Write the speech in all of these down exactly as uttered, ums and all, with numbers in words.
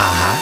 Ага.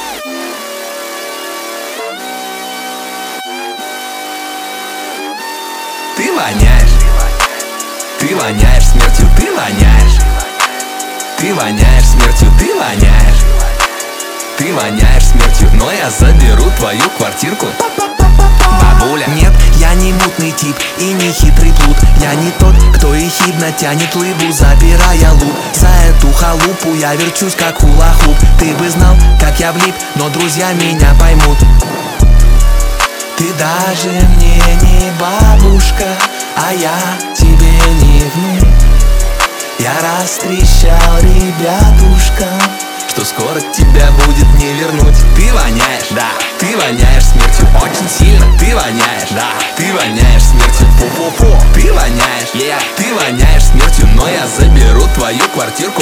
Ты воняешь, ты воняешь смертью, ты воняешь, ты воняешь смертью, ты воняешь, ты воняешь смертью, но я заберу твою квартирку. Бабуля. Нет, я не мутный тип и не хитрый плут. Я не тот, кто ехидно тянет лыбу, забирая лут. За эту халупу я верчусь как хула-хуп. Ты бы знал, как я влип, но друзья меня поймут. Ты даже мне не бабушка, а я тебе не внук. Я растрещал ребятушкам, что скоро тебя будет не вернуть. Ты воняешь, да, ты воняешь смертью очень сильно. Ты воняешь, да, ты воняешь смертью. Фу-фу-фу. Ты воняешь, yeah. Ты воняешь смертью, но я заберу твою квартирку.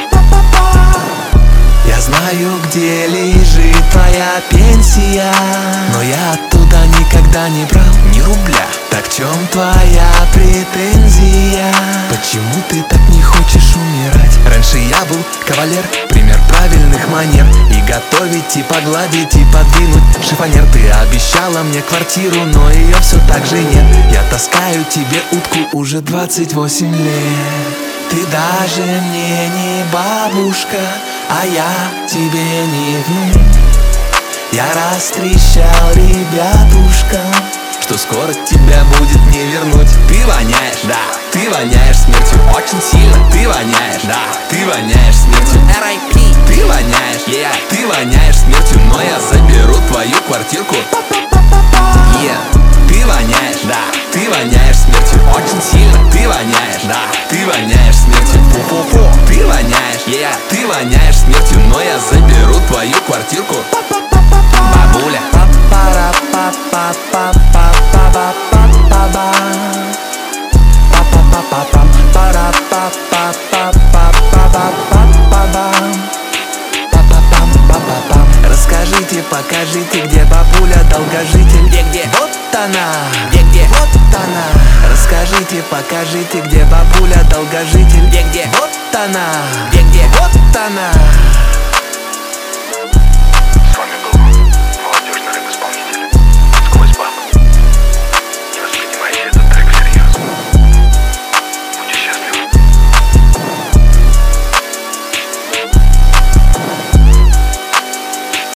Я знаю, где лежит твоя пенсия, но я оттуда никогда не брал ни рубля. Так в чем твоя претензия? Почему ты так не хочешь умирать? Раньше я был кавалер, пример правильных манер. И готовить, и погладить, и подвинуть шифонер. Ты обещала мне квартиру, но ее все так же нет. Я таскаю тебе утку уже двадцать восемь лет. Ты даже мне не бабушка, а я тебе не внук. Я растрещал ребятушкам, что скоро тебя будет не вернуть. Ты воняешь, да, ты воняешь смертью очень сильно. Ты воняешь, да, ты воняешь смертью. эр ай пи. Ты воняешь, yeah. Ты воняешь смертью, но я заберу твою квартирку. Yeah. Ты воняешь, да, ты воняешь смертью очень сильно. Ты воняешь, да, ты воняешь смертью. Фу-фу-фу. Ты воняешь, yeah. Ты воняешь смертью, но я заберу твою квартирку. Бабуля. Расскажите, покажите, где бабуля долгожитель. Где-где? Вот она. Где-где? Вот она. Расскажите, покажите, где бабуля долгожитель. Где-где? Вот она. Где-где? Вот она.